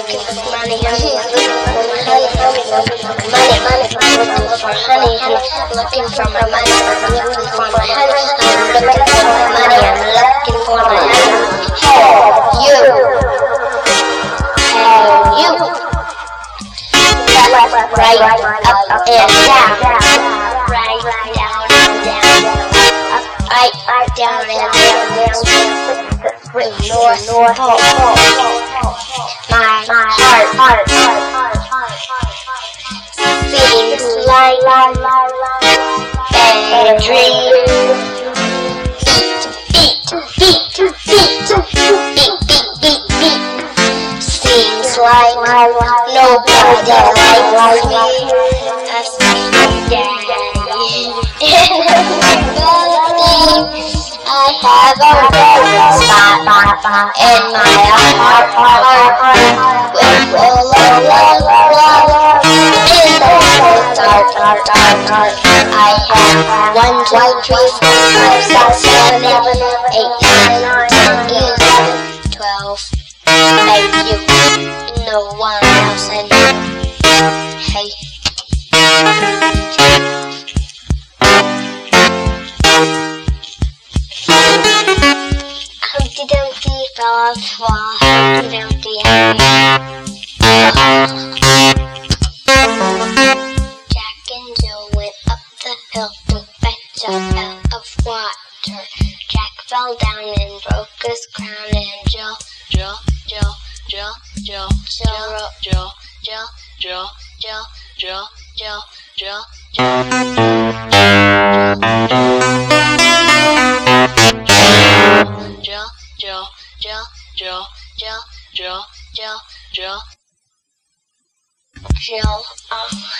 looking for money, honey, looking for honey, money, looking for honey, looking for my money, looking for my honey, I'm looking for my money, I'm looking for my honey. Hey, you, right up and down, right down and down, up, down and down. North Pole. My heart seems like a dream. Beat. Seems like nobody likes me. I have a red spot in my heart. In the dark. I have 1, 2, 3, 4, 5, 6, 7, 8, 9, 10, 11, 12. Like you, no one else and hey. Humpty Dumpty fell off the wall. Humpty Dumpty Jack and Jill went up the hill to fetch a pail of water. Jack fell down and broke his crown, and Jill Jill